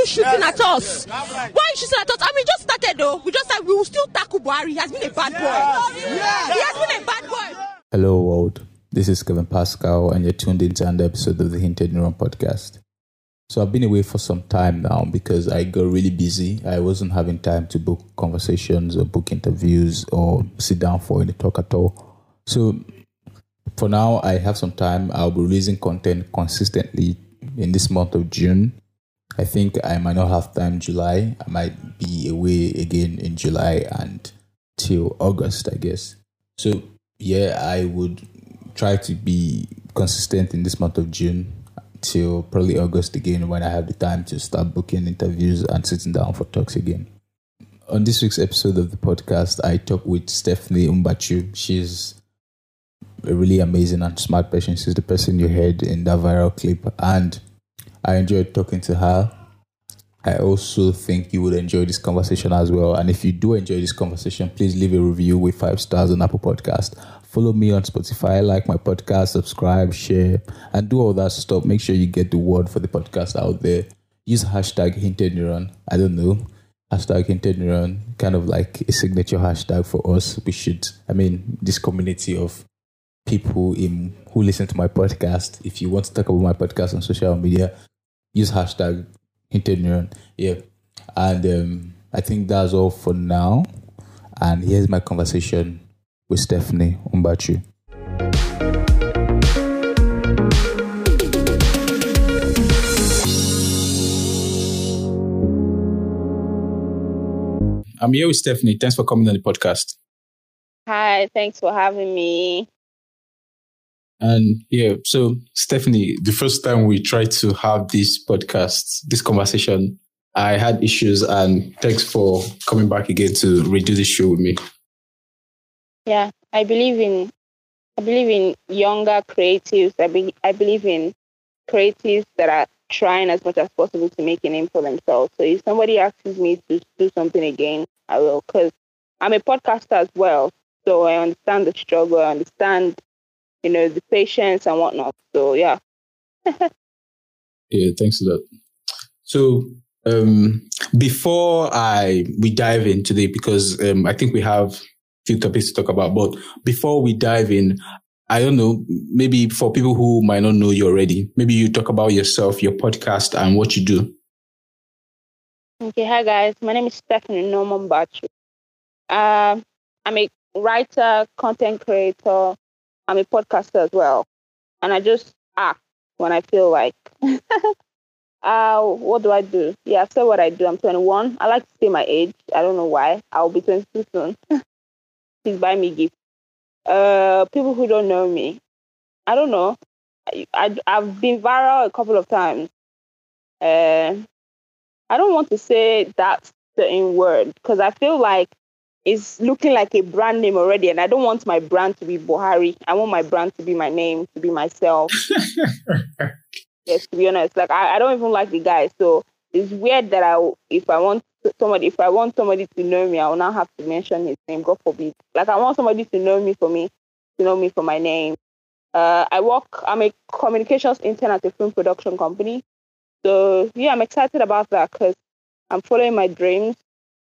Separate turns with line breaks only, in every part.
you shooting at us? Why are you shooting at us? I mean, just started though. We just said we will still tackle Buhari. He has been a bad boy. He has been a bad boy.
Hello world, this is Kevin Pascal and you're tuned into another episode of the Hinted Neuron podcast. So I've been away for some time now because I got really busy. I wasn't having time to book conversations or book interviews or sit down for any talk at all. So for now, I have some time. I'll be releasing content consistently in this month of June. I think I might not have time in July. I might be away again in July and till August, I guess. So yeah, I would try to be consistent in this month of June till probably August again when I have the time to start booking interviews and sitting down for talks again. On this week's episode of the podcast, I talk with Stephanie Mbachu. She's a really amazing and smart person. She's the person you heard in that viral clip and I enjoyed talking to her. I also think you would enjoy this conversation as well. And if you do enjoy this conversation, please leave a review with 5 stars on Apple Podcast. Follow me on Spotify, like my podcast, subscribe, share, and do all that stuff. Make sure you get the word for the podcast out there. Use hashtag Hinted Neuron. I don't know. Hashtag Hinted Neuron, kind of like a signature hashtag for us. This community of people who listen to my podcast. If you want to talk about my podcast on social media, use hashtag Hinted Neuron. Yeah. And I think that's all for now. And here's my conversation with Stephanie Mbachu. I'm here with Stephanie. Thanks for coming on the podcast.
Hi, thanks for having me.
And yeah, so Stephanie, the first time we tried to have this podcast, this conversation, I had issues, and thanks for coming back again to redo the show with me.
Yeah, I believe in younger creatives. I believe in creatives that are trying as much as possible to make a name for themselves. So if somebody asks me to do something again, I will, because I'm a podcaster as well. So I understand the struggle, I understand, the patience and whatnot. So yeah.
Yeah, thanks for that. So before we dive in today, because I think we have few topics to talk about, but before we dive in, I don't know, maybe for people who might not know you already, maybe you talk about yourself, your podcast, and what you do.
Okay, hi guys, my name is Stephanie Mbachu. I'm a writer, content creator. I'm a podcaster as well, and I just act when I feel like. What do I do? Yeah, I've said what I do. I'm 21. I like to say my age. I don't know why. I'll be 22 soon. Please buy me gifts. People who don't know me, I don't know. I've been viral a couple of times. I don't want to say that certain word because I feel like it's looking like a brand name already, and I don't want my brand to be Buhari. I want my brand to be my name, to be myself. Yes, to be honest, like I don't even like the guy, so it's weird that if I want somebody to know me, I will now have to mention his name. God forbid. Like I want somebody to know me for my name. I'm a communications intern at a film production company. So yeah, I'm excited about that because I'm following my dreams.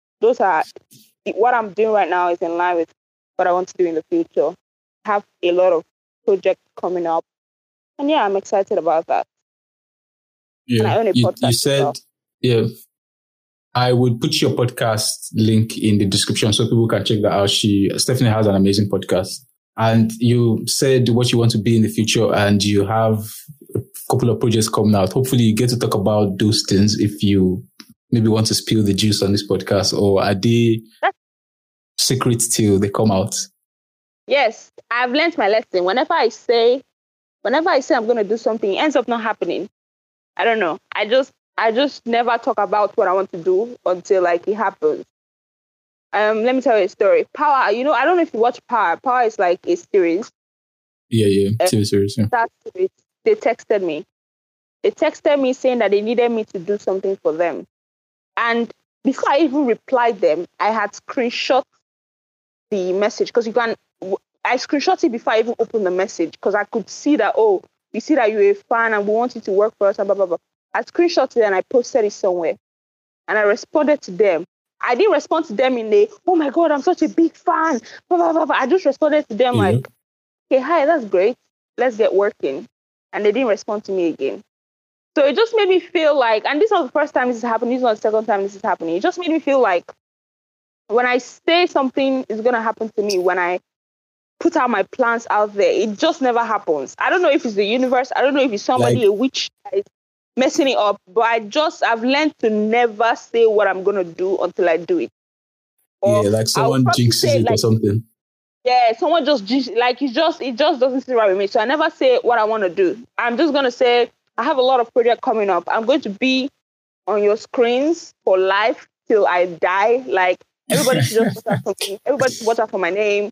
What I'm doing right now is in line with what I want to do in the future. I have a lot of projects coming up. And yeah, I'm excited about that.
Yeah,
and I own a podcast.
You said, yeah, I would put your podcast link in the description so people can check that out. Stephanie has an amazing podcast. And you said what you want to be in the future, and you have a couple of projects coming out. Hopefully you get to talk about those things if you maybe want to spill the juice on this podcast, or are they secrets till they come out?
Yes, I've learned my lesson. Whenever I say I'm going to do something, it ends up not happening. I don't know. I just never talk about what I want to do until it happens. Let me tell you a story. Power, I don't know if you watch Power. Power is like a series.
Yeah. TV series. Yeah.
That series, they texted me. They texted me saying that they needed me to do something for them. And before I even replied them, I had screenshot the message because I screenshot it before I even opened the message because I could see that, we see that you're a fan and we want you to work for us and blah, blah, blah. I screenshot it and I posted it somewhere. and I responded to them. I didn't respond to them in a, oh my God, I'm such a big fan. Blah, blah, blah, blah. I just responded to them like, okay, hi, that's great. Let's get working. And they didn't respond to me again. So it just made me feel like, and this was the first time this is happening, this was the second time this is happening. It just made me feel like when I say something is going to happen to me, when I put out my plans out there, it just never happens. I don't know if it's the universe. I don't know if it's somebody, a witch that is messing it up, but I've learned to never say what I'm going to do until I do it.
Or like someone jinxes it like, or something.
Yeah, someone just jinxes, like it just doesn't sit right with me. So I never say what I want to do. I'm just going to say, I have a lot of projects coming up. I'm going to be on your screens for life till I die. Like, everybody should just watch out for me. Everybody should watch out for my name.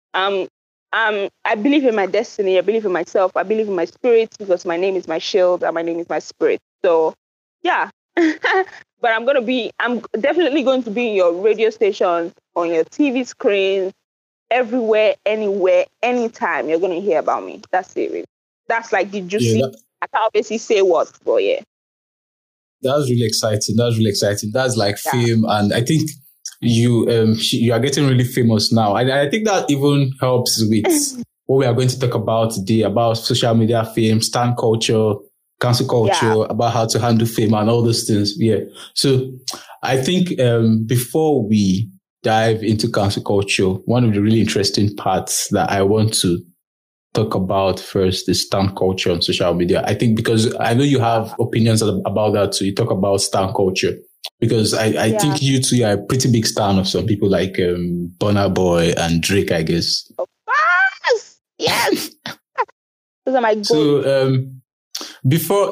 I believe in my destiny. I believe in myself. I believe in my spirit because my name is my shield and my name is my spirit. So, yeah. But I'm definitely going to be in your radio stations, on your TV screens, everywhere, anywhere, anytime. You're going to hear about me. That's it, really. That's like the juicy. Yeah, I can't obviously say what, but yeah.
That's really exciting. That's like fame. And I think you are getting really famous now. I think that even helps with what we are going to talk about today, about social media fame, stan culture, cancel culture, about how to handle fame and all those things. Yeah. So I think before we dive into cancel culture, one of the really interesting parts that I want to talk about first is stan culture on social media. I think because I know you have opinions about that too. You talk about stan culture. Because I think you two are a pretty big stan of some people like Burna Boy and Drake, I guess.
Yes. Those are my goals.
So before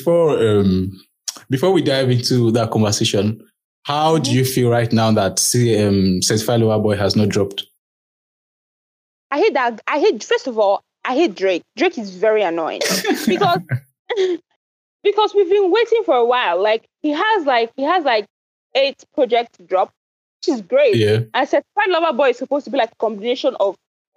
we dive into that conversation, how do you feel right now that Certified Lover Boy has not dropped?
I hate that. First of all, I hate Drake. Drake is very annoying because we've been waiting for a while. Like he has 8 projects to drop, which is great.
Yeah.
And Certified Lover Boy is supposed to be like a combination of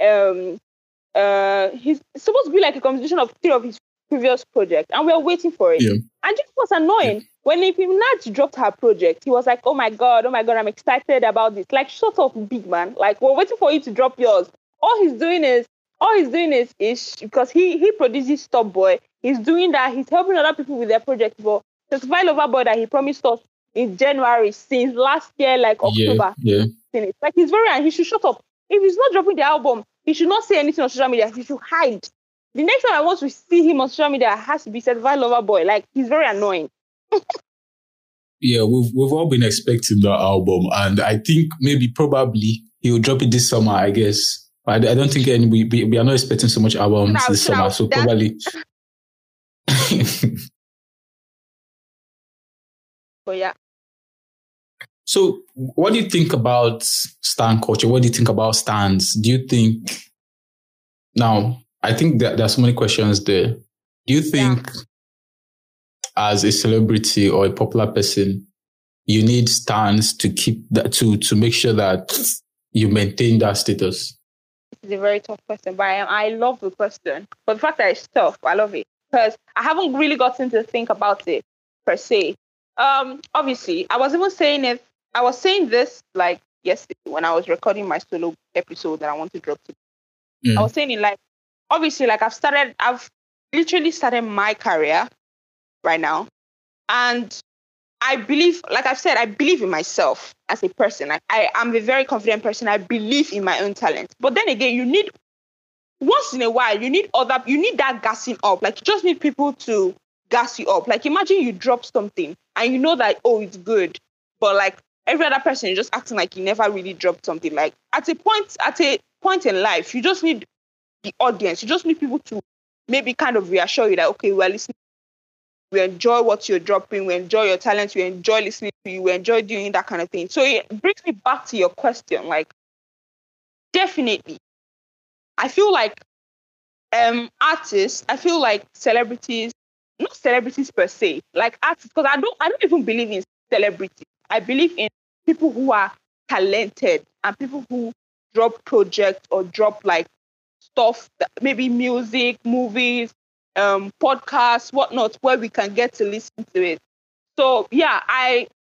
he's supposed to be like a combination of 3 of his previous projects, and we're waiting for it. Yeah. And it was annoying when Nicki dropped her project. He was like, "Oh my god, I'm excited about this." Like, shut up, big man. Like, we're waiting for you to drop yours. All he's doing is because he produces Stop Boy. He's doing that. He's helping other people with their projects. But Certified Lover Boy that he promised us in January since last year, like October.
Yeah.
Like, he should shut up. If he's not dropping the album, he should not say anything on social media. He should hide. The next time I want to see him on social media, it has to be Certified Lover Boy. Like, he's very annoying.
Yeah, we've all been expecting that album, and I think probably he'll drop it this summer, I guess. I don't think we are not expecting so much albums this summer, so probably.
But yeah.
So, what do you think about stan culture? What do you think about stans? Do you think now? I think that there are so many questions there. Do you think, as a celebrity or a popular person, you need stans to keep that to make sure that you maintain that status?
It's a very tough question, but I love the question. But the fact that it's tough, I love it because I haven't really gotten to think about it per se. Obviously, I was saying this like yesterday when I was recording my solo episode that I want to drop today. I was saying it like, obviously, like I've literally started my career right now. And I believe, like I've said, I believe in myself as a person. Like, I am a very confident person. I believe in my own talent. But then again, once in a while, you need that gassing up. Like, you just need people to gas you up. Like, imagine you drop something and you know that, oh, it's good. But like every other person, you're just acting like you never really dropped something. Like, at a point in life, you just need the audience. You just need people to maybe kind of reassure you that, okay, we're listening. We enjoy what you're dropping. We enjoy your talent. We enjoy listening to you. We enjoy doing that kind of thing. So it brings me back to your question. Like, definitely, I feel like artists. I feel like celebrities, not celebrities per se, like artists, because I don't even believe in celebrities. I believe in people who are talented and people who drop projects or drop like stuff, maybe music, movies, podcasts, whatnot, where we can get to listen to it. So yeah, I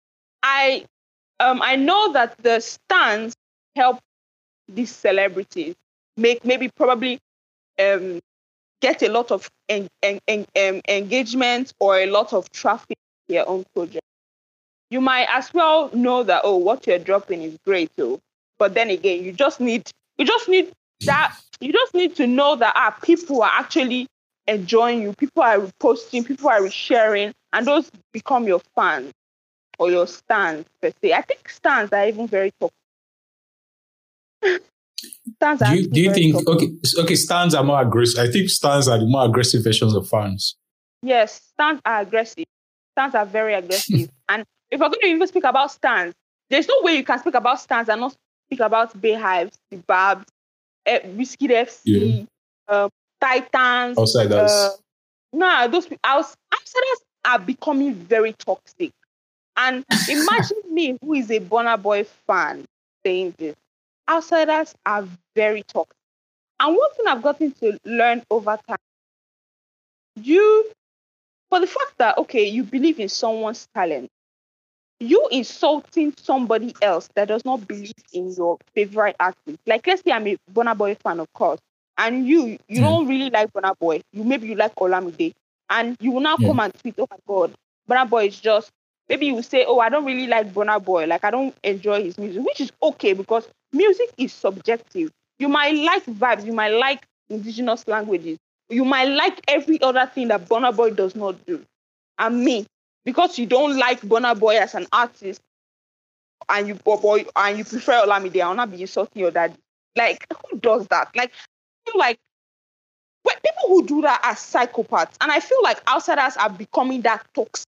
I know that the stands help these celebrities probably get a lot of engagement or a lot of traffic to your own project. You might as well know that, oh, what you're dropping is great, too. But then again, you just need to know that people are actually enjoying you, people are reposting, people are resharing, and those become your fans or your stans per se. I think stans are even very toxic.
Do you think stans are more aggressive? I think stans are the more aggressive versions of fans.
Yes, stans are aggressive. Stans are very aggressive. And if we're going to even speak about stans, there's no way you can speak about stans and not speak about Bayhives, the Babs, Whiskey FC, Titans.
Outsiders.
Those outsiders are becoming very toxic. And imagine me, who is a Burna Boy fan, saying this. Outsiders are very toxic. And one thing I've gotten to learn over time, for the fact that, you believe in someone's talent, you insulting somebody else that does not believe in your favorite artist. Like, let's say I'm a Burna Boy fan, of course, and you don't really like Burna Boy. Maybe you like Olamide, and you will now come and tweet, oh my God, Burna Boy is just, maybe you will say, oh, I don't really like Burna Boy. Like, I don't enjoy his music, which is okay because music is subjective. You might like vibes. You might like indigenous languages. You might like every other thing that Burna Boy does not do. And me, because you don't like Burna Boy as an artist, and you prefer Olamide, I will not be insulting your daddy. Like, who does that? Like, I feel like people who do that are psychopaths. And I feel like outsiders are becoming that toxic.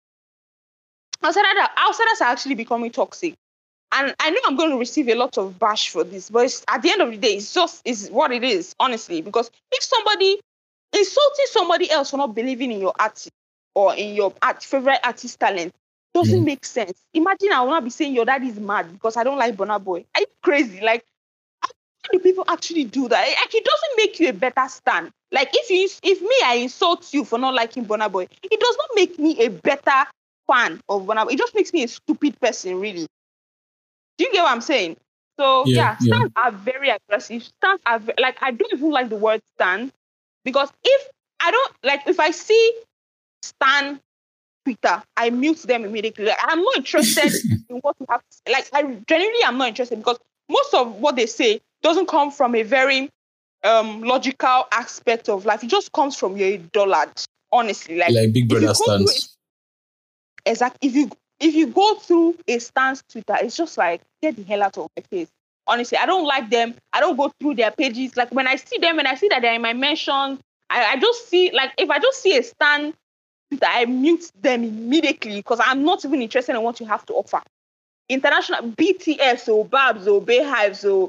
Outsiders are actually becoming toxic. And I know I'm going to receive a lot of bash for this, but at the end of the day, it's what it is, honestly. Because if somebody insulting somebody else for not believing in your artist or in your favorite artist talent doesn't make sense. Imagine I will not be saying your dad is mad because I don't like Burna Boy. Are you crazy? Like, how do people actually do that? Like, it doesn't make you a better stan. Like, if I insult you for not liking Burna Boy, it does not make me a better fan of Burna Boy. It just makes me a stupid person, really. Do you get what I'm saying? So, stans are very aggressive. Stans are, I don't even like the word stan because if I see stan Twitter, I mute them immediately. Like, I'm not interested in what you have to say. Like, I genuinely am not interested because most of what they say doesn't come from a very logical aspect of life. It just comes from your dullard, honestly. Like
Big Brother stans.
Exactly. If you go through a stance Twitter, it's just like, get the hell out of my face. Honestly, I don't like them. I don't go through their pages. Like, when I see them and I see that they're in my mentions, I just see, like, if I just see a stand Twitter, I mute them immediately because I'm not even interested in what you have to offer. International BTS or Babs or Bayhives or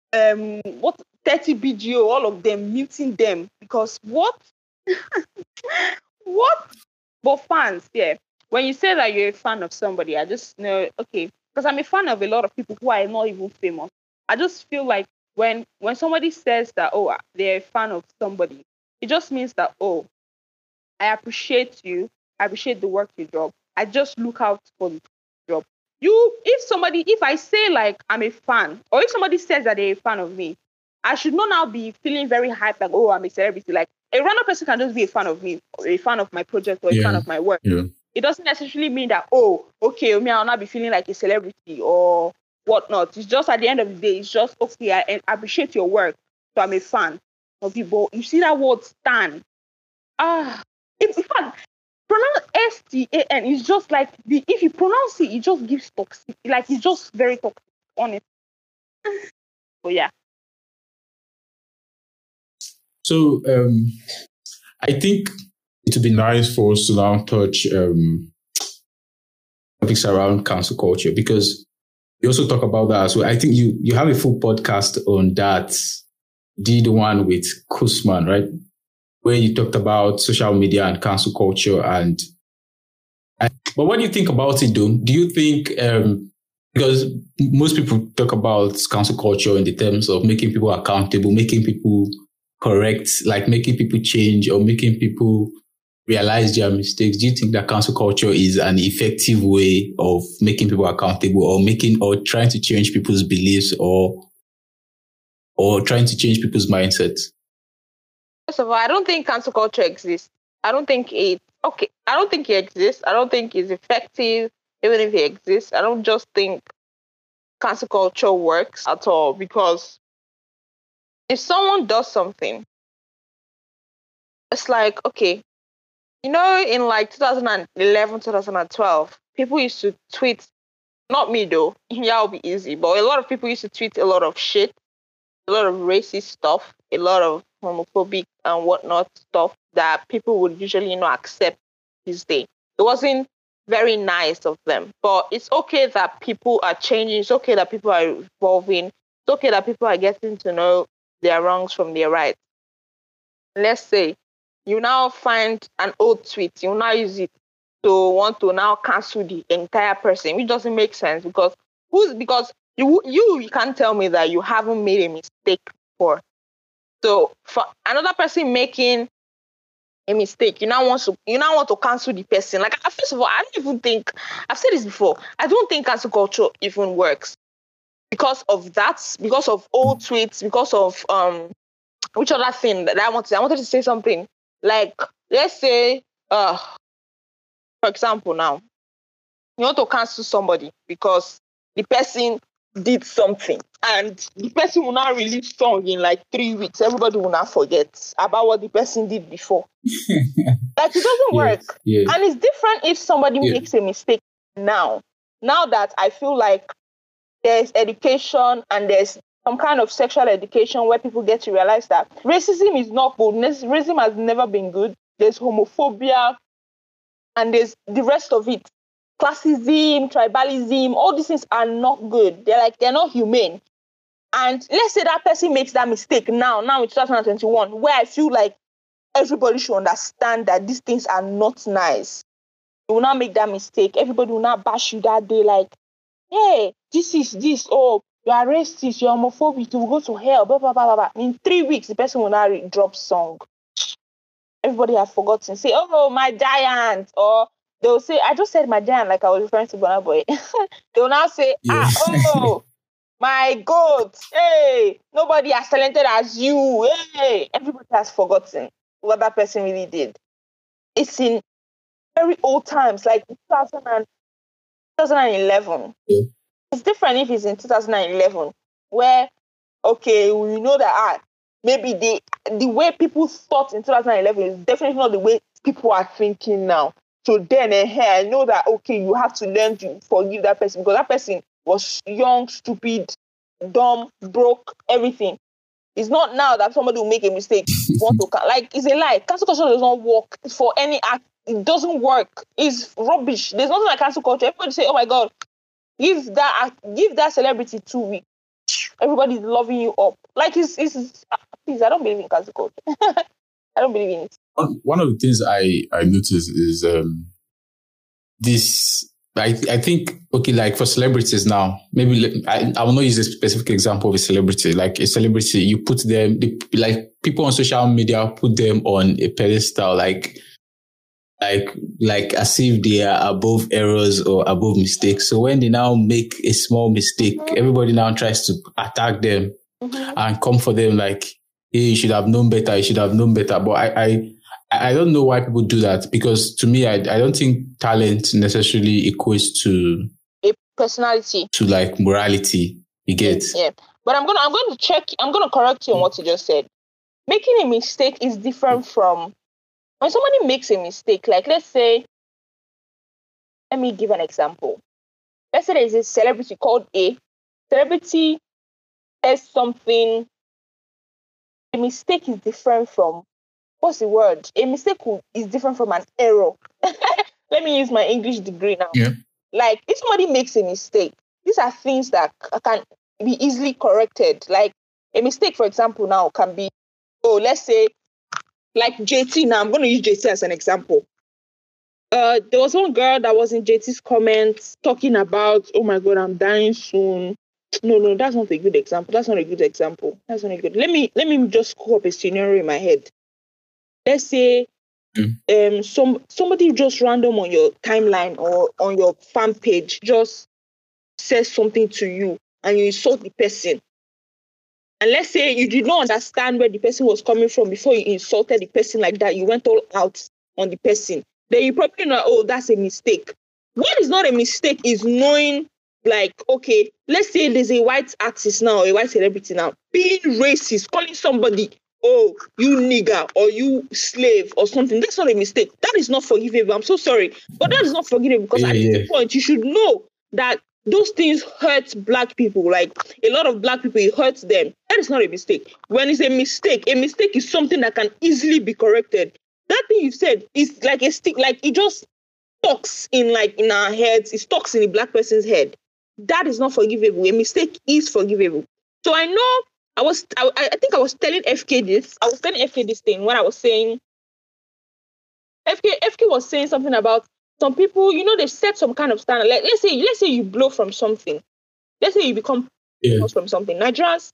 30 BGO, all of them, muting them because what? What? But fans, when you say that you're a fan of somebody, I just know, because I'm a fan of a lot of people who are not even famous. I just feel like when somebody says that, oh, they're a fan of somebody, it just means that, oh, I appreciate you. I appreciate the work you do. I just look out for the job. If I say like I'm a fan, or if somebody says that they're a fan of me, I should not now be feeling very hyped like, oh, I'm a celebrity. Like, a random person can just be a fan of me, or a fan of my project, or a fan of my work.
Yeah.
It doesn't necessarily mean that, oh, okay, me, I'll not be feeling like a celebrity or whatnot. It's just at the end of the day, it's just, okay, I appreciate your work, so I'm a fan of you. But you see that word stan. In fact, pronounce STAN is just like, if you pronounce it, it just gives toxic. Like, it's just very toxic, honestly. So, yeah.
So, I think it would be nice for us to now touch topics around cancel culture, because you also talk about that as well. I think you have a full podcast on that. Did one with Kusman, right? Where you talked about social media and cancel culture. But what do you think about it, though? Do you think, because most people talk about cancel culture in the terms of making people accountable, making people correct, like making people change or making people realize their mistakes, do you think that cancel culture is an effective way of making people accountable, or trying to change people's beliefs, or trying to change people's mindsets?
First of all, I don't think cancel culture exists. I don't think it exists. I don't think it's effective, even if it exists. I don't just think cancel culture works at all, because if someone does something, it's like, okay, in like 2011, 2012, people used to tweet, not me though, yeah, it'll be easy, but a lot of people used to tweet a lot of shit, a lot of racist stuff, a lot of homophobic and whatnot stuff that people would usually not accept this day. It wasn't very nice of them, but it's okay that people are changing. It's okay that people are evolving. It's okay that people are getting to know their wrongs from their rights. Let's say you now find an old tweet, you now use it to want to now cancel the entire person, which doesn't make sense, because you can't tell me that you haven't made a mistake before. So for another person making a mistake, you now want to cancel the person. Like, first of all, I don't even think, I've said this before, I don't think cancel culture even works because of that, because of old tweets, because of which other thing that I wanted to say something. Like, let's say, for example, now, you want to cancel somebody because the person did something, and the person will not release song in like 3 weeks. Everybody will not forget about what the person did before. Like, it doesn't work.
Yes.
And it's different if somebody makes a mistake now. Now that I feel like there's education and there's some kind of sexual education where people get to realize that racism is not good. Racism has never been good. There's homophobia, and there's the rest of it. Classism, tribalism, all these things are not good. They're not humane. And let's say that person makes that mistake now in 2021, where I feel like everybody should understand that these things are not nice. You will not make that mistake. Everybody will not bash you that day like, hey, this is this, oh, you are racist, you're homophobic, you will go to hell, blah, blah, blah, blah, blah. In 3 weeks, the person will now drop song. Everybody has forgotten. Say, oh, my giant. Or they'll say, I just said my giant like I was referring to Burna Boy. They'll now say, oh, my goat. Hey, nobody as talented as you. Hey, everybody has forgotten what that person really did. It's in very old times, like 2011. Yeah. It's different if it's in 2011, where, okay, we know that maybe the way people thought in 2011 is definitely not the way people are thinking now. So then I know that, okay, you have to learn to forgive that person, because that person was young, stupid, dumb, broke, everything. It's not now that somebody will make a mistake. It's a lie. Cancel culture does not work for any act. It doesn't work. It's rubbish. There's nothing like cancel culture. Everybody say, oh my God, give that celebrity 2 weeks. Everybody's loving you up. Like, please, I don't believe in cancel culture. I don't believe in it.
One of the things I noticed is this. I think, okay, like for celebrities now, maybe I will not use a specific example of a celebrity. Like a celebrity, you put them, like people on social media put them on a pedestal, like as if they are above errors or above mistakes. So when they now make a small mistake, everybody now tries to attack them and come for them like, hey, you should have known better. You should have known better. But I don't know why people do that, because to me, I don't think talent necessarily equates to
a personality,
to like morality. You get?
Yeah. But I'm going to correct you on what you just said. Making a mistake is different from when somebody makes a mistake. Like, let's say, let me give an example. Let's say there's a celebrity called A. Celebrity says something. A mistake is different from, what's the word? A mistake is different from an error. Let me use my English degree now.
Yeah.
Like, if somebody makes a mistake, these are things that can be easily corrected. Like, a mistake, for example, now can be, let's say, like JT. Now, I'm going to use JT as an example. There was one girl that was in JT's comments talking about, oh my God, I'm dying soon. No, that's not a good example. That's not a good. Let me just cook up a scenario in my head. Let's say somebody just random on your timeline or on your fan page just says something to you and you insult the person. And let's say you did not understand where the person was coming from before you insulted the person like that. You went all out on the person. Then you probably know, oh, that's a mistake. What is not a mistake is knowing, like, okay, let's say there's a white artist now, a white celebrity now, being racist, calling somebody, oh, you nigger, or you slave, or something. That's not a mistake. That is not forgivable. I'm so sorry. But that is not forgivable because at this point, you should know that those things hurt Black people. Like, a lot of Black people, it hurts them. That is not a mistake. When it's a mistake is something that can easily be corrected. That thing you said is like a stick, like it just stucks in our heads. It stucks in the Black person's head. That is not forgivable. A mistake is forgivable. So I know I think I was telling FK this. I was telling FK this thing when I was saying FK was saying something about some people, they set some kind of standard. Like let's say you blow from something. Let's say you become famous from something. Nigerians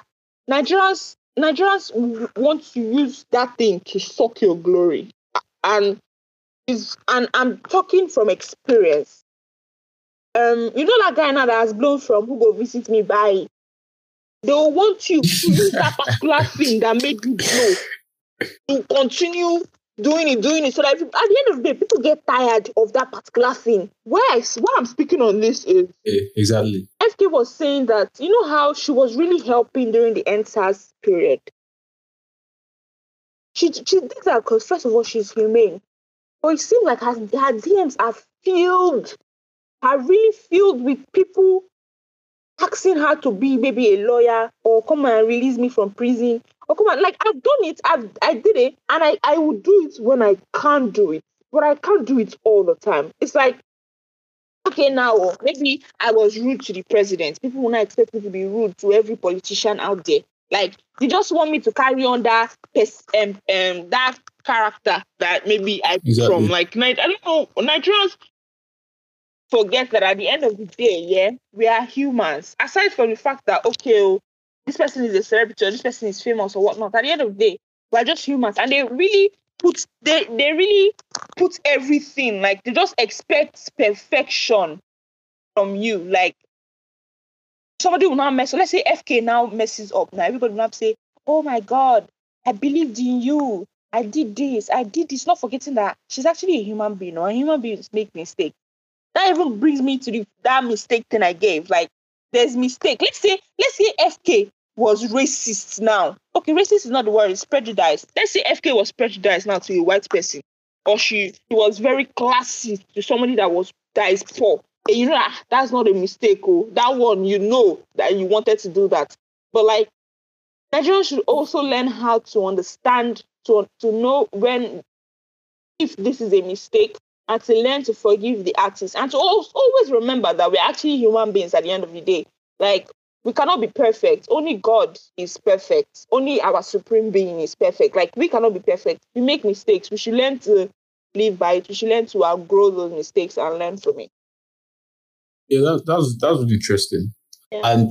want to use that thing to suck your glory. And I'm talking from experience. That guy now that has blown from who go visit me by, they will want you to use that particular thing that made you blow to continue doing it. So that at the end of the day, people get tired of that particular thing. Why I'm speaking on this is
exactly.
FK was saying that how she was really helping during the NSAS period. She did that because first of all she's humane. But it seems like her DMs are really filled with people asking her to be maybe a lawyer or come and release me from prison or come on. Like I've done it, I did it, and I would do it when I can't do it, but I can't do it all the time. It's like, okay, now maybe I was rude to the president. People will not expect me to be rude to every politician out there. Like they just want me to carry on that that character that maybe I from. Like I don't know, Nigerians forget that at the end of the day, we are humans. Aside from the fact that, okay, this person is a celebrity or this person is famous or whatnot, at the end of the day, we're just humans. And they really put everything, like they just expect perfection from you. Like somebody will not mess up. Let's say FK now messes up. Now everybody will not say, oh my God, I believed in you. I did this. Not forgetting that she's actually a human being, or human beings make mistakes. That even brings me to that mistake thing I gave. Like, there's mistake. Let's say FK was racist now. Okay, racist is not the word, it's prejudiced. Let's say FK was prejudiced now to a white person. Or she was very classist to somebody that is poor. And that's not a mistake. Oh. That one, that you wanted to do that. But like, Nigerians should also learn how to understand, to know if this is a mistake, and to learn to forgive the artist, and to always remember that we're actually human beings at the end of the day. Like, we cannot be perfect. Only God is perfect. Only our supreme being is perfect. Like, we cannot be perfect. We make mistakes. We should learn to live by it. We should learn to outgrow those mistakes and learn from it.
Yeah, that's really interesting. Yeah.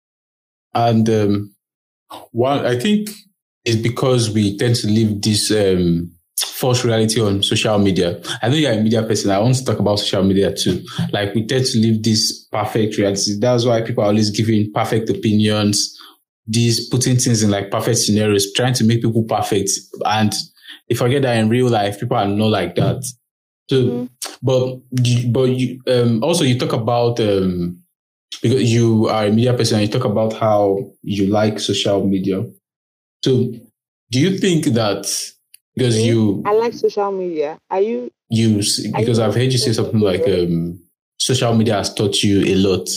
And one, I think it's because we tend to live this false reality on social media. I know you're a media person. I want to talk about social media too. Like, we tend to live this perfect reality. That's why people are always giving perfect opinions, putting things in like perfect scenarios, trying to make people perfect. And they forget that in real life, people are not like that. So, but you also you talk about because you are a media person, and you talk about how you like social media. So, do you think that because
I like social media.
Because I've heard you say something like social media has taught you a lot.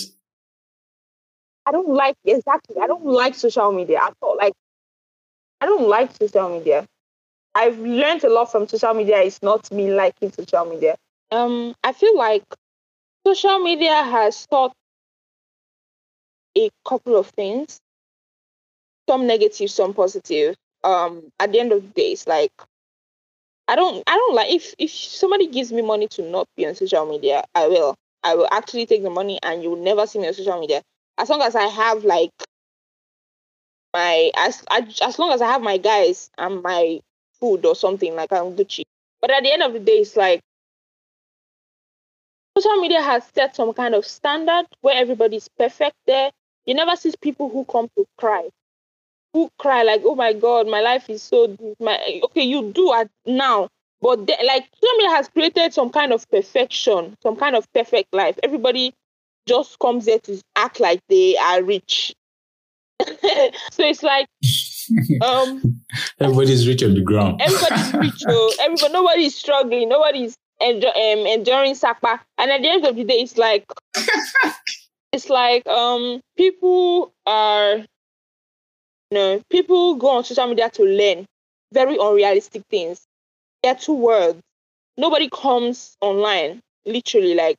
I don't like social media at all. Like, I don't like social media. I've learned a lot from social media. It's not me liking social media. I feel like social media has taught a couple of things. Some negative, some positive. At the end of the day, it's like, I don't like, if somebody gives me money to not be on social media, I will actually take the money and you will never see me on social media. As long as I have like as long as I have my guys and my food or something, like I'm Gucci, But at the end of the day, it's like social media has set some kind of standard where everybody's perfect there. You never see people who come to cry. Who cry like, oh my God, my life is so okay, you do it now. But like social media has created some kind of perfection, some kind of perfect life. Everybody just comes there to act like they are rich. So it's like
everybody's rich on the ground.
Everybody's rich, nobody's struggling, nobody's enduring sapa. And at the end of the day, it's like people go on social media to learn very unrealistic things. There are 2 words. Nobody comes online, literally, like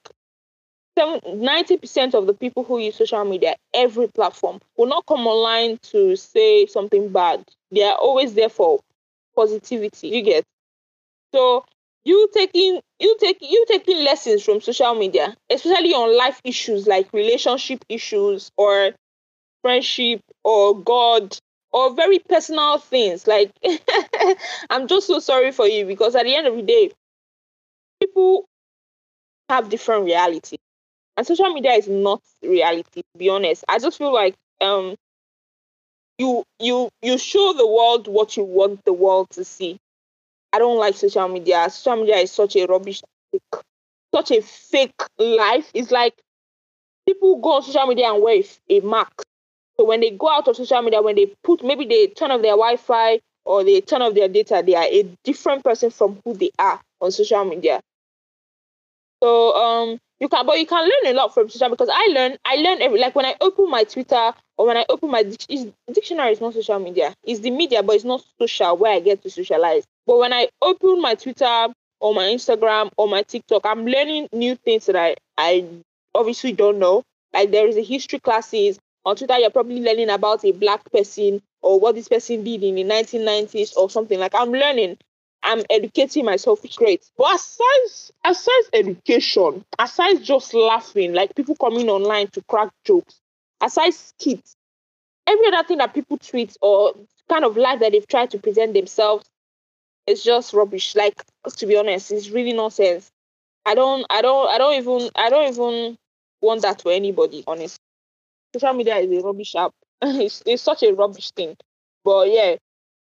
90% of the people who use social media, every platform, will not come online to say something bad. They are always there for positivity. You get? So you taking lessons from social media, especially on life issues like relationship issues or friendship or God or very personal things. Like, I'm just so sorry for you, because at the end of the day, people have different reality. And social media is not reality, to be honest. I just feel like you show the world what you want the world to see. I don't like social media. Social media is such a such a fake life. It's like people go on social media and wear a mask. So when they go out of social media, when maybe they turn off their Wi-Fi or they turn off their data, they are a different person from who they are on social media. So you can learn a lot from social media, because I learn like when I open my Twitter or when I open my dictionary, is not social media. It's the media, but it's not social where I get to socialize. But when I open my Twitter or my Instagram or my TikTok, I'm learning new things that I obviously don't know. Like there is a history classes. On Twitter, you're probably learning about a Black person or what this person did in the 1990s or something. Like I'm learning. I'm educating myself. It's great. But aside education, aside just laughing, like people coming online to crack jokes, aside skits, every other thing that people tweet or kind of life that they've tried to present themselves, it's just rubbish. Like, to be honest, it's really nonsense. I don't even want that for anybody, honestly. Social media is a rubbish app. It's such a rubbish thing. But yeah.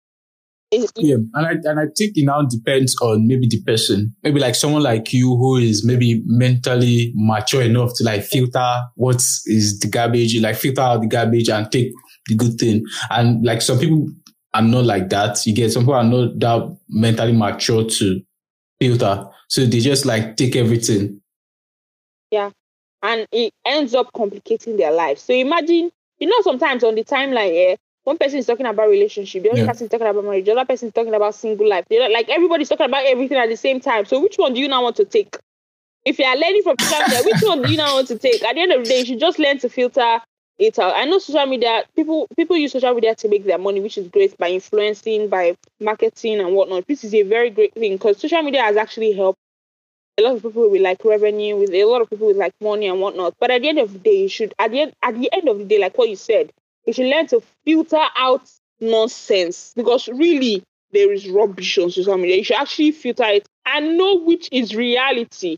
And I think it now depends on maybe the person. Maybe like someone like you who is maybe mentally mature enough to like filter what is the garbage, like filter out the garbage and take the good thing. And like some people are not like that. You get some people are not that mentally mature to filter. So they just like take everything.
Yeah. And it ends up complicating their life. So imagine, sometimes on the timeline, one person is talking about relationship, the other person is talking about marriage, the other person is talking about single life. Like everybody's talking about everything at the same time. So which one do you now want to take? If you are learning from social media, which one do you now want to take? At the end of the day, you should just learn to filter it out. I know social media, people use social media to make their money, which is great, by influencing, by marketing and whatnot. This is a very great thing, because social media has actually helped a lot of people with like revenue, with a lot of people with like money and whatnot. But at the end of the day, you should, at the end of the day, like what you said, you should learn to filter out nonsense, because really there is rubbish on social media. You should actually filter it and know which is reality.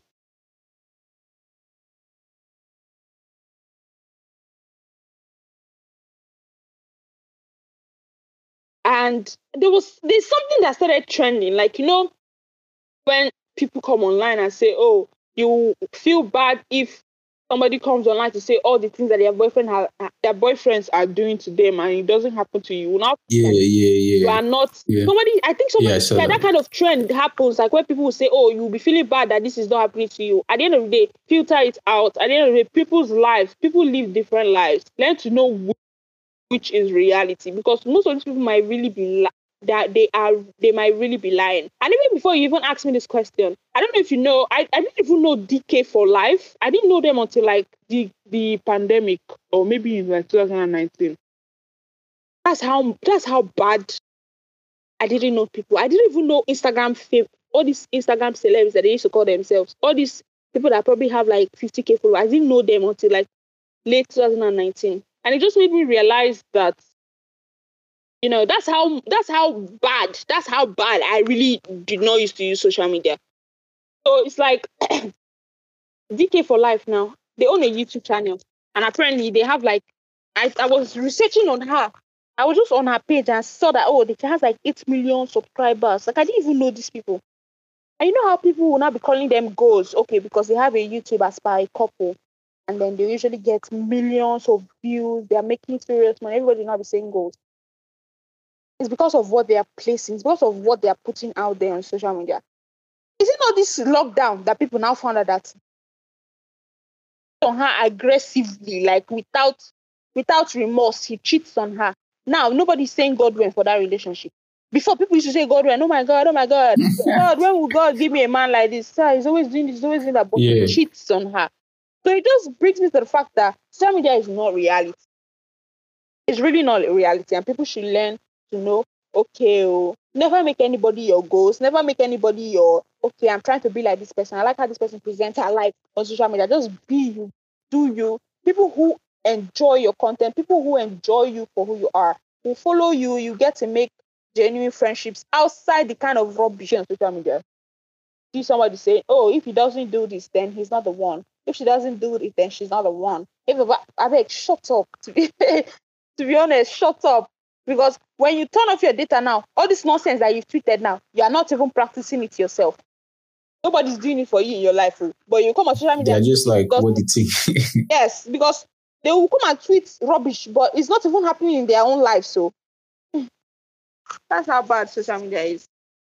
And there's something that started trending, like, when people come online and say, oh, you feel bad if somebody comes online to say all the things that their boyfriends are doing to them, and it doesn't happen to you. You are not somebody. I think that kind of trend happens, like where people will say, oh, you'll be feeling bad that this is not happening to you. At the end of the day, filter it out. At the end of the day, people's lives, people live different lives. Learn to know which is reality, because most of these people might really be they might really be lying. And even before you even asked me this question, I don't know if you know, I didn't even know DK for Life. I didn't know them until like the pandemic, or maybe in like 2019. That's how bad. I didn't know people. I didn't even know Instagram fame, all these Instagram celebs that they used to call themselves, all these people that probably have like 50K followers. I didn't know them until like late 2019. And it just made me realize that That's how bad I really did not used to use social media. So it's like DK for life now. They own a YouTube channel, and apparently they have like I was researching on her. I was just on her page and saw that she has like 8 million subscribers. Like I didn't even know these people. And you know how people will now be calling them goals, okay, because they have a YouTube as per a couple, and then they usually get millions of views. They are making serious money. Everybody will now be saying goals. It's because of what they are placing. It's because of what they are putting out there on social media. Is it not this lockdown that people now found out that on her aggressively, like without remorse, he cheats on her? Now nobody's saying God went for that relationship. Before, people used to say God went, oh my God, God, when will God give me a man like this? Sir, he's always doing this, he's always doing that, but he cheats on her. So it just brings me to the fact that social media is not reality. It's really not reality, and people should learn to know, okay, never make anybody your goals, never make anybody your, okay, I'm trying to be like this person. I like how this person presents her life on social media. Just be you, do you. People who enjoy your content, people who enjoy you for who you are, who follow you, you get to make genuine friendships outside the kind of rubbish on social media. See somebody say, oh, if he doesn't do this, then he's not the one. If she doesn't do it, then she's not the one. I beg, shut up. To be honest, shut up. Because when you turn off your data now, all this nonsense that you've tweeted now, you are not even practicing it yourself. Nobody's doing it for you in your life. But you come on social media.
They're just like, what do you think?
Yes, because they will come and tweet rubbish, but it's not even happening in their own life. So that's how bad social media is.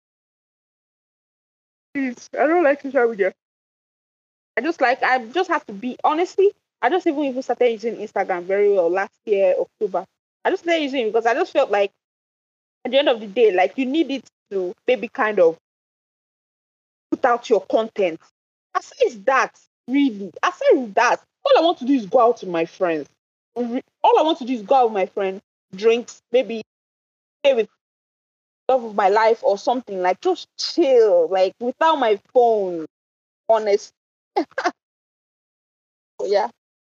I don't like social media. I just have to be, honestly, I just even started using Instagram very well last year, October. I just started using it because I just felt like at the end of the day, like you need it to maybe kind of put out your content. Aside that, really, aside that, all I want to do is go out with my friends. All I want to do is go out with my friends, drinks, maybe stay with love of my life or something, like just chill, like without my phone, honest. Yeah.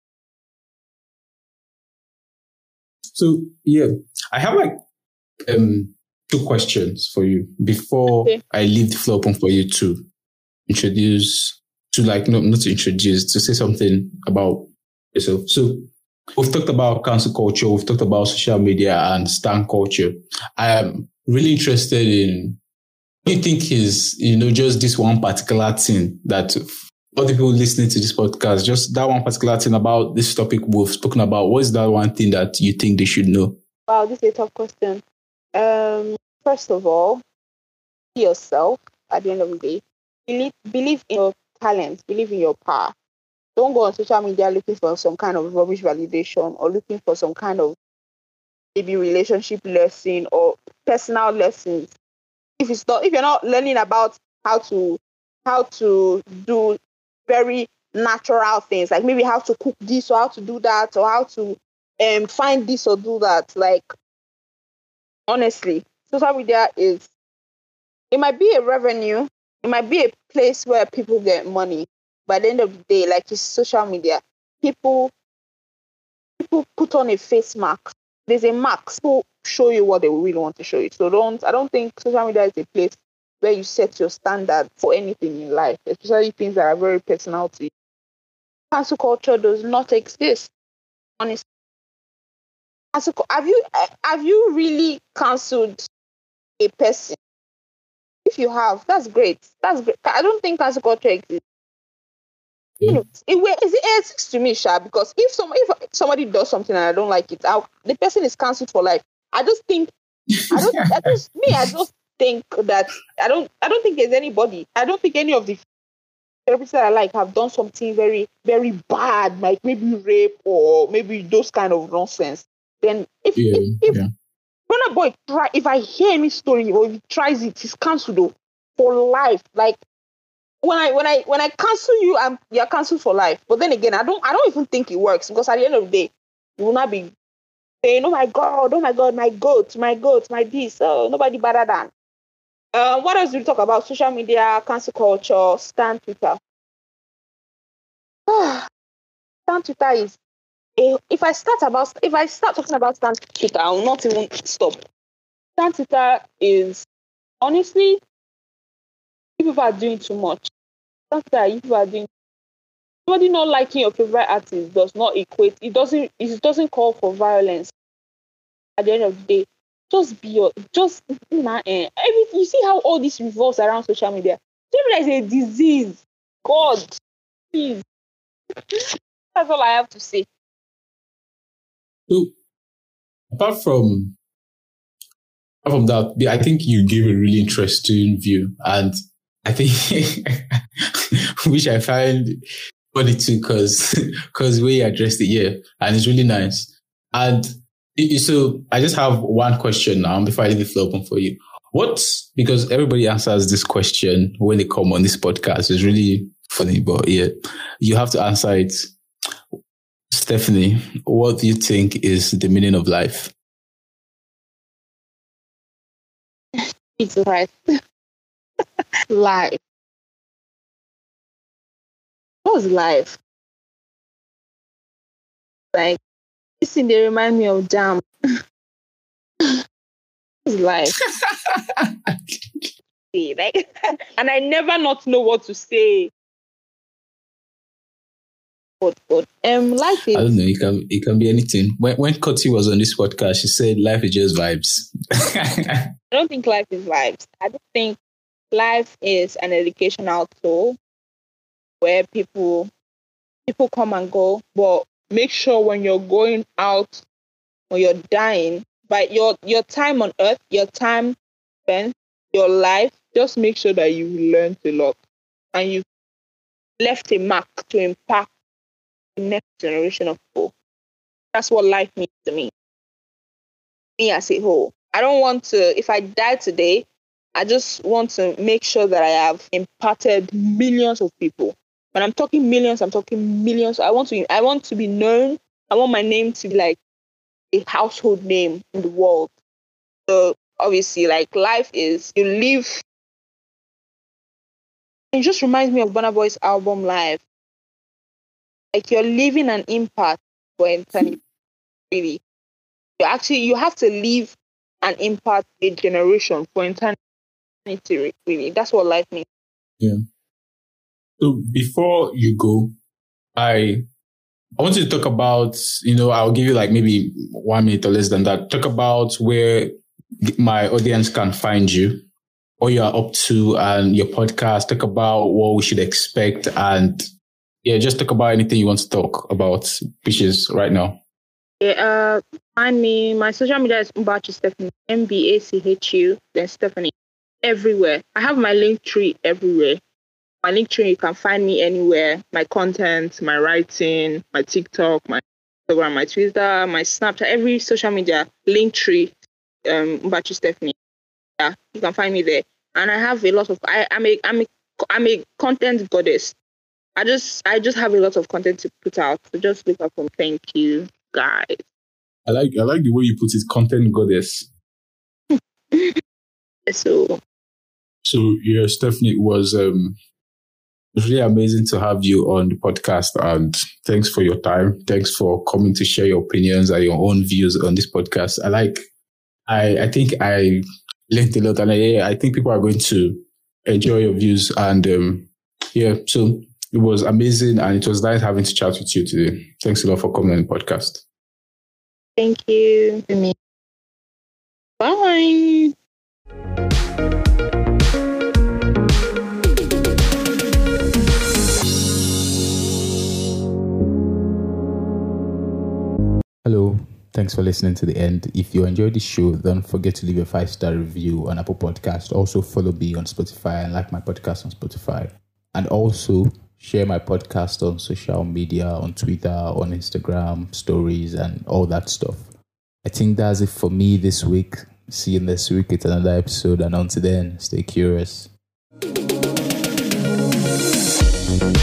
So yeah, I have like 2 questions for you before I leave the floor open for you to introduce, to like not to introduce, to say something about yourself. So we've talked about cancel culture, we've talked about social media and stan culture. I am really interested in what you think is, just this one particular thing that all the people listening to this podcast, just that one particular thing about this topic we've spoken about. What is that one thing that you think they should know?
Wow, this is a tough question. First of all, be yourself at the end of the day. Believe in your talent, believe in your power. Don't go on social media looking for some kind of rubbish validation or looking for some kind of maybe relationship lesson or personal lessons. If you're not learning about how to do very natural things, like maybe how to cook this or how to do that or how to find this or do that, like honestly, social media it might be a revenue, it might be a place where people get money. By the end of the day, like it's social media, people put on a face mask. There's a mask. People show you what they really want to show you. So I don't think social media is a place where you set your standard for anything in life, especially things that are very personal to you. Cancel culture does not exist. Honestly, have you really cancelled a person? If you have, that's great. That's great. I don't think cancel culture exists. It exists to me, Sha, because if somebody does something and I don't like it, the person is cancelled for life. I just think that I don't think there's anybody. I don't think any of the therapists that I like have done something very, very bad, like maybe rape or maybe those kind of nonsense. Then if when a boy if I hear any story or if he tries it, he's cancelled for life. Like when I cancel you, you're cancelled for life. But then again, I don't even think it works, because at the end of the day, you will not be saying, oh my god, my goat, my this. Oh, nobody better than. What else do we talk about? Social media, cancel culture, stan Twitter. Stan Twitter is if I start talking about stan Twitter, I will not even stop. Twitter is honestly, people are doing too much. People are doing. Somebody not liking your favorite artist does not equate. It doesn't call for violence. At the end of the day, just everything. You see how all this revolves around social media. Social media is a disease. God, please. That's all I have to say.
So, apart from that, I think you gave a really interesting view, and I think which I find funny too, because we addressed it here, and it's really nice. And so I just have one question now before I leave the floor open for you. Because everybody answers this question when they come on this podcast. It's really funny, but yeah, you have to answer it. Stephanie, what do you think is the meaning of life?
It's life. Life. What's life? Like, this thing, they remind me of Jam. What's life? Like, and I never not know what to say. But life is.
I don't know. It can be anything. When Koti was on this podcast, she said life is just vibes.
I don't think life is vibes. I just think life is an educational tool where people come and go, but make sure when you're going out or you're dying, by your time on earth, your time spent, your life, just make sure that you learned a lot and you've left a mark to impact the next generation of people. That's what life means to me. Me as a whole. I don't want to, if I die today, I just want to make sure that I have impacted millions of people. When I'm talking millions, I'm talking millions. I want to be known. I want my name to be like a household name in the world. So obviously, like, life is, you live. It just reminds me of Burna Boy's album Live. Like, you're leaving an impact for eternity, really. You have to leave an impact a generation for eternity, really. That's what life means.
Yeah. So before you go, I want you to talk about, I'll give you like maybe 1 minute or less than that. Talk about where my audience can find you, what you are up to, and your podcast. Talk about what we should expect, and just talk about anything you want to talk about, which is right now.
Yeah, find me. My social media is Mbachu Stephanie, MBACHU, then Stephanie, everywhere. I have my link tree everywhere. My link tree, you can find me anywhere. My content, my writing, my TikTok, my Instagram, my Twitter, my Snapchat, every social media link tree, Mbachu Stephanie. Yeah, you can find me there. And I have a lot of. I'm a content goddess. I just have a lot of content to put out. So just look up for me. Thank you, guys.
I like the way you put it, content goddess.
So
yeah, Stephanie, it was really amazing to have you on the podcast, and thanks for your time. Thanks for coming to share your opinions and your own views on this podcast. I think I learned a lot, and I think people are going to enjoy your views. And so it was amazing, and it was nice having to chat with you today. Thanks a lot for coming on the podcast.
Thank you. Bye.
Hello, thanks for listening to the end. If you enjoyed the show, don't forget to leave a 5-star review on Apple Podcast. Also follow me on Spotify and like my podcast on Spotify. And also share my podcast on social media, on Twitter, on Instagram, stories, and all that stuff. I think that's it for me this week. See you next week at another episode. And until then, stay curious.